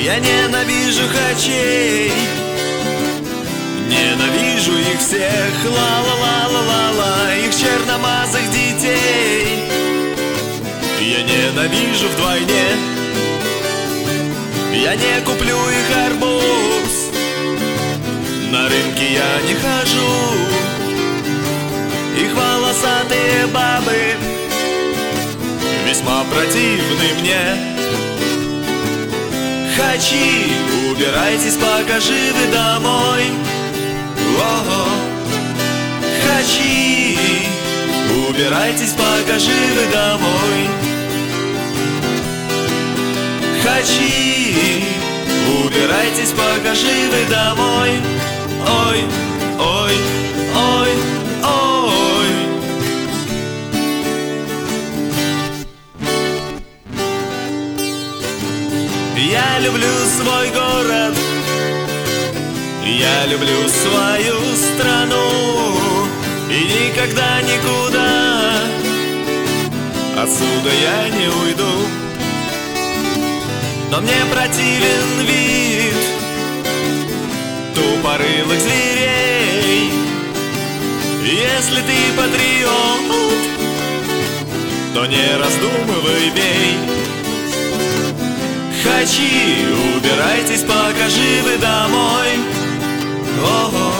Я ненавижу хачей, ненавижу их всех, ла-ла-ла-ла-ла-ла, их черномазых детей. Я ненавижу вдвойне, я не куплю их арбуз, на рынке я не хожу. Их волосатые бабы весьма противны мне. Хачи, убирайтесь, пока живы, домой. Ого. Хачи, убирайтесь, пока живы, домой. Хачи, убирайтесь, пока живы, домой. Ой, ой, ой, ой. Я люблю свой город, я люблю свою страну, и никогда никуда отсюда я не уйду. Но мне противен вид тупорылых зверей. Если ты патриот, то не раздумывай, бей. Хачи, убирайтесь, пока живы, домой. Ого.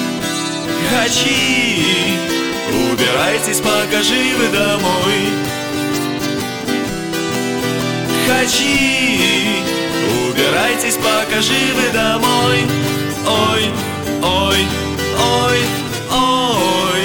Хачи, убирайтесь, пока живы, домой. Хачи, убирайтесь, пока живы, домой. Ой, ой, ой, ой.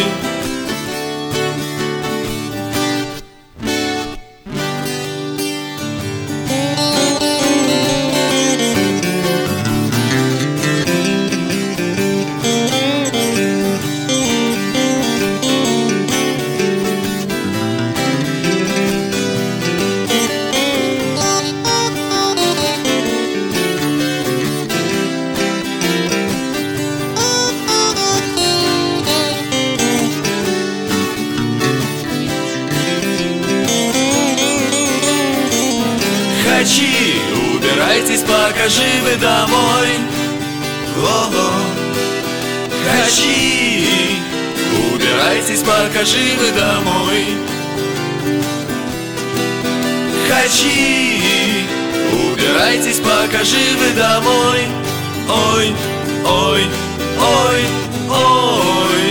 Хачи, убирайтесь, пока живы, домой. Ого. Хачи, убирайтесь, пока живы, домой. Хачи, убирайтесь, пока живы, домой. Ой, ой, ой, ой.